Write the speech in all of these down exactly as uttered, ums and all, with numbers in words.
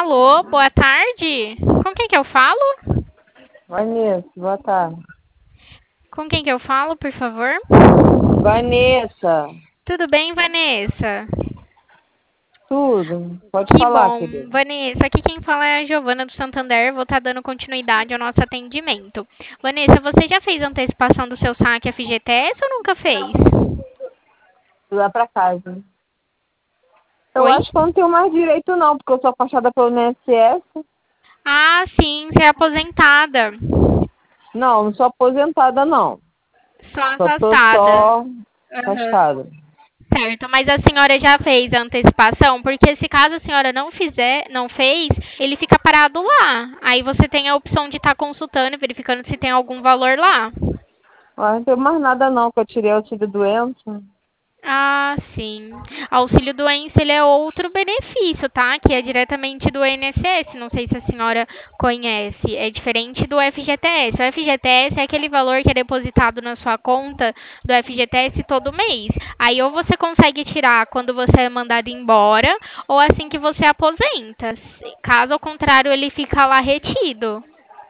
Alô, boa tarde. Com quem que eu falo? Vanessa, boa tarde. Com quem que eu falo, por favor? Vanessa, Tudo bem, Vanessa? tudo? Pode Que falar, bom. querido. Vanessa, aqui quem fala é a Giovana do Santander. Vou estar dando continuidade ao nosso atendimento. Vanessa, você já fez antecipação do seu saque F G T S ou nunca fez? Lá pra casa. Eu Oi? acho que eu não tenho mais direito não, porque eu sou afastada pelo I N S S. Ah, sim, você é aposentada. Não, não sou aposentada não. Só Só tô afastada. só Aham. afastada. Certo, mas a senhora já fez a antecipação? Porque se caso a senhora não fizer, não fez, ele fica parado lá. Aí você tem a opção de estar consultando e verificando se tem algum valor lá. Mas não tenho mais nada não, que eu tirei auxílio doença. Ah, sim. Auxílio doença, ele é outro benefício, tá? Que é diretamente do I N S S. Não sei se a senhora conhece. É diferente do F G T S. O F G T S é aquele valor que é depositado na sua conta do F G T S todo mês. Aí ou você consegue tirar quando você é mandado embora, ou assim que você aposenta. Caso ao contrário, ele fica lá retido.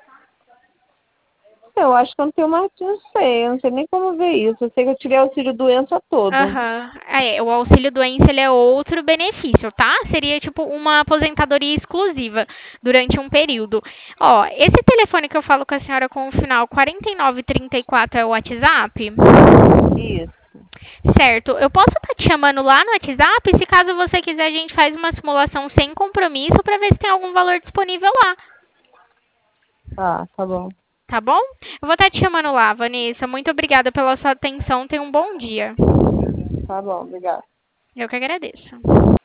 Eu acho que eu não tenho mais, não sei, eu não sei nem como ver isso. Eu sei que eu tirei auxílio doença todo. Aham. É, o auxílio doença ele é outro benefício, tá? Seria tipo uma aposentadoria exclusiva durante um período. Ó, esse telefone que eu falo com a senhora com o final quarenta e nove trinta e quatro é o WhatsApp? Isso. Certo. Eu posso estar te chamando lá no WhatsApp? Se caso você quiser, a gente faz uma simulação sem compromisso para ver se tem algum valor disponível lá. Tá, tá bom. Tá bom? Eu vou estar te chamando lá, Vanessa. Muito obrigada pela sua atenção. Tenha um bom dia. Tá bom, obrigada. Eu que agradeço.